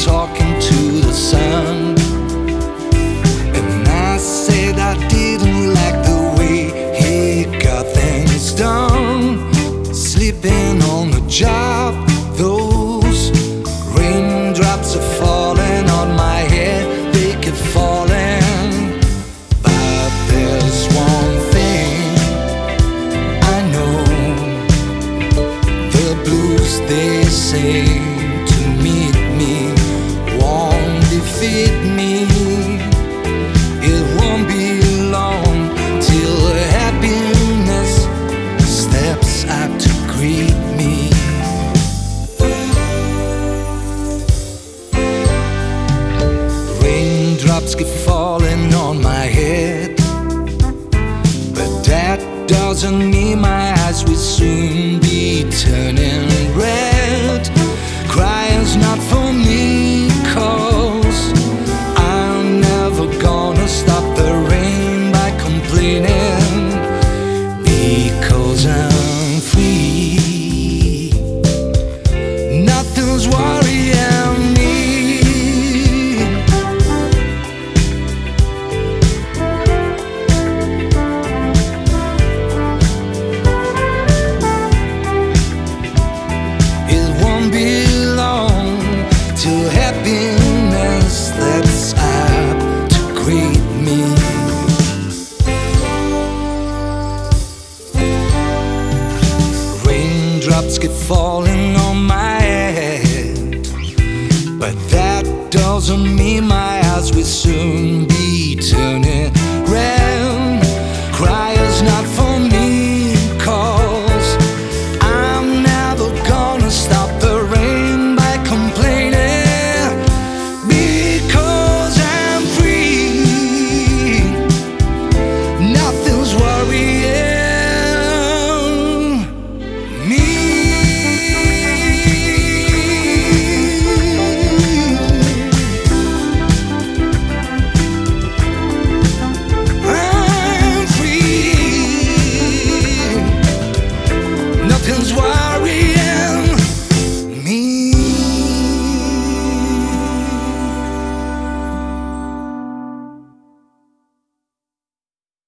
talking to the sun. And I said I didn't like the way he got things done. Sleeping on the job, those raindrops are falling on my head, they keep falling. But there's one thing I know, the blues they say to meet me won't defeat me. It won't be long till happiness steps out to greet me. Raindrops keep falling on my head, but that doesn't mean my eyes will soon be turning red. Crying's not for me, 'cause I'm never gonna stop the rain by complaining, because I'm free. Nothing's worrying me. It won't be long till happiness steps up to greet me. Raindrops keep falling on my head, but that doesn't mean my eyes will soon be turning